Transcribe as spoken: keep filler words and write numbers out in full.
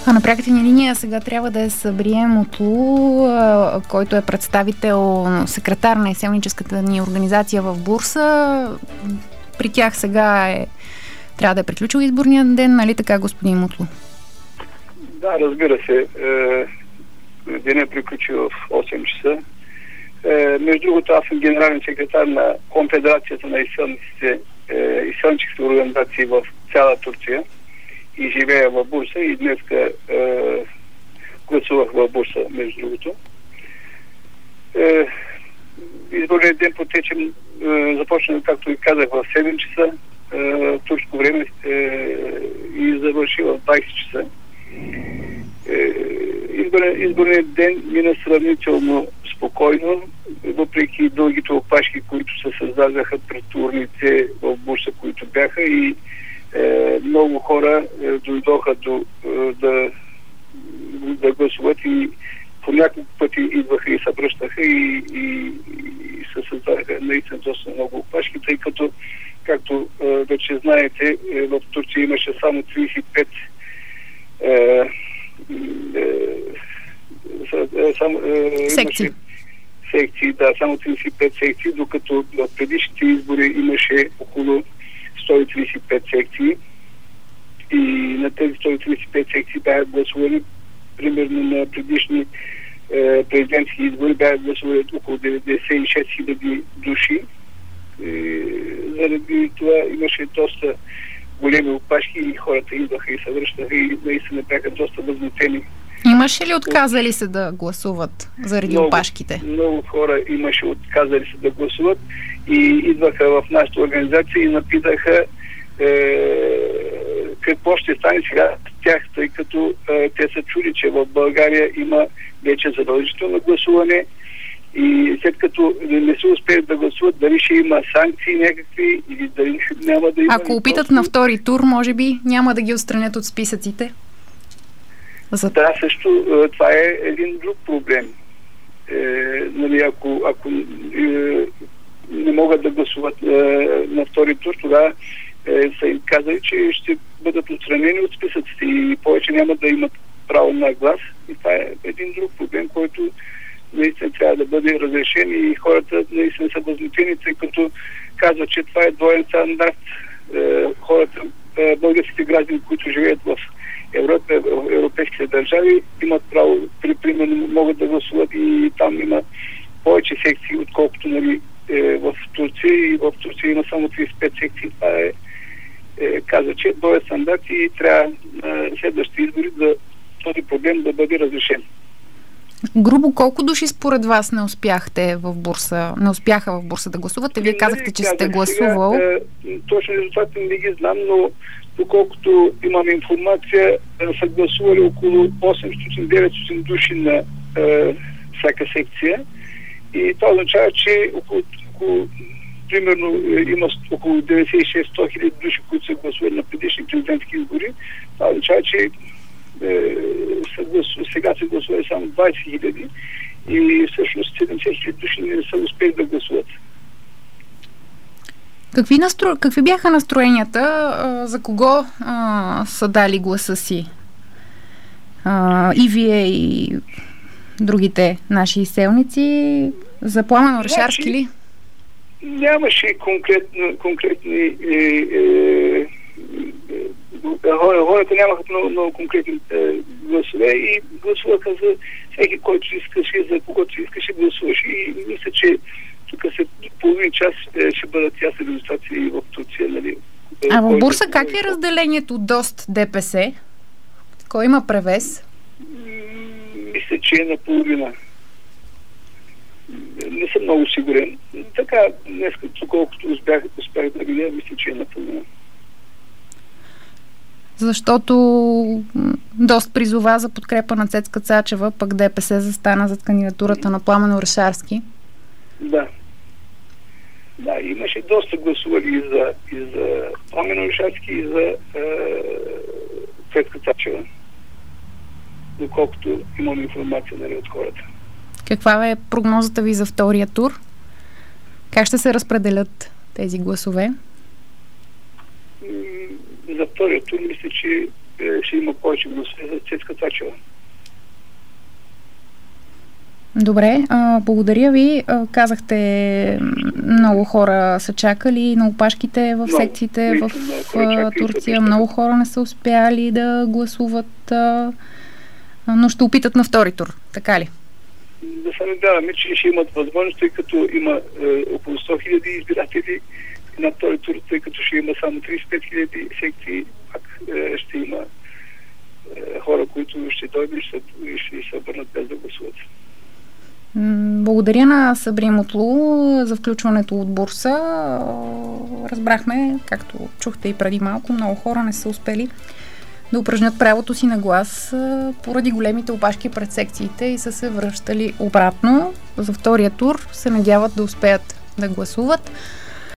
А на пряката ни линия сега трябва да е Сабрие Мутлу, който е представител, секретар на изселническата ни организация в Бурса. При тях сега е, трябва да е приключил изборния ден, нали така, господин Мутлу? Да, разбира се. Денят приключи в осем часа. Между другото, аз съм генерален секретар на Конфедерацията на изселническите организации в цяла Турция и живея в Бурса и днеска е, гласувах в Бурса, между другото. Е, изборният ден потече, е, започна, както и казах, в седем часа е, турско време е, и завърши в двайсет часа. Е, изборният, изборният ден мина сравнително спокойно, въпреки дългите опашки, които се създадаха пред урните в Бурса, които бяха, и е, много хора е, дойдоха до, е, да, да гласуват и по няколко пъти идваха и се връщаха и, и, и се създадаха наистина доста много опашки, тъй като, както е, вече знаете, е, в Турция имаше само трийсет и пет е, е, е, само, е, секции. Имаше, секции, да, само трийсет и пет секции, докато в предишните избори имаше около сто и трийсет и пет секции и на тези сто и трийсет и пет секции бяха гласувани, примерно на предишни е, президентски избори бяха гласувани около деветдесет и шест хиляди души. И, заради това имаше доста големи опашки и хората идваха и се връщаха и наистина бяха доста възмутени. Имаше ли отказали се да гласуват заради много, опашките? Много хора имаше отказали се да гласуват и идваха в нашата организация и напитаха е, какво ще стане сега с тях, тъй като е, те са чули, че в България има вече задължително гласуване и след като не се успеят да гласуват, дали ще има санкции някакви или дали няма да има... Ако опитат просто на втори тур, може би няма да ги отстранят от списъците? За... Да, също това е един друг проблем. Е, нали, ако, ако е, не могат да гласуват е, на втори тур, тогава е, са им казали, че ще бъдат отстранени от списъците и повече няма да имат право на глас. И това е един друг проблем, който наистина трябва да бъде разрешен и хората наистина са възмутени, тъй като казват, че това е двоен стандарт. Е, хората, е, българските граждани, които живеят в Европа, в европейските държави, имат право, при, примерно могат да гласуват и там има повече секции, отколкото, нали, е, в Турция, и в Турция има само трийсет и пет секции. Това е, е каза, че това е стандарт и трябва на следващите избори да този проблем да бъде разрешен. Грубо колко души според вас не успяхте в Бурса, не успяха в Бурса да гласувате? Вие казахте, че сте гласувал. Сега, е, точно резултатите не ги знам, но доколкото имам информация, са гласували около осемстотин до деветстотин души на е, всяка секция. И това означава, че около, около примерно има около деветдесет и шест до сто хиляди души, които са гласували на предишни президентски избори. Това означава, че е, гласу, сега се гласували само двайсет хиляди и всъщност седемдесет хиляди души не са успели да гласуват. Какви, настро... Какви бяха настроенията? А, за кого а, са дали гласа си? А, и вие, и другите наши изселници? За Пламен Орешарски ли? Нямаше конкретно, конкретни... Е, е, е, хората нямаха много, много конкретни е, гласове и гласуваха за всеки, който искаше, за когото искаше, гласуваше. И мисля, че тук след половин час ще бъдат ясни резултати и в Турция. Нали? А в Бурса как е разделението ДОСТ ДПС? Кой има превес? Мисля, че е наполовина. Не съм много сигурен. Така, днес, колкото успях, успях да видя, мисля, че е наполовина. Защото ДОСТ призова за подкрепа на Цецка Цачева, пък ДПС застана зад кандидатурата на Пламен Орешарски. Да. Да, имаше доста гласували и за, и за Пламен Орешарски, и за е, Цецка Цачева. Доколкото имам информация, нали, от хората. Каква е прогнозата ви за втория тур? Как ще се разпределят тези гласове? За втория тур мисля, че ще има повече гласове за Цецка Цачева. Добре, а, благодаря ви. А, казахте, много хора са чакали на опашките в много, секциите в а, Турция. Много хора не са успяли да гласуват, а, но ще опитат на втори тур. Така ли? Да се надяваме, че ще имат възможност, тъй като има е, около сто хиляди избиратели на втори тур, тъй като ще има само тридесет и пет хиляди секции, пак е, ще има е, хора, които ще дойдат и ще, ще се обърнат без да гласуват. Благодаря на Сабри Мутлу за включването от Бурса. Разбрахме, както чухте и преди малко, много хора не са успели да упражнят правото си на глас поради големите опашки пред секциите и са се връщали обратно. За втория тур се надяват да успеят да гласуват.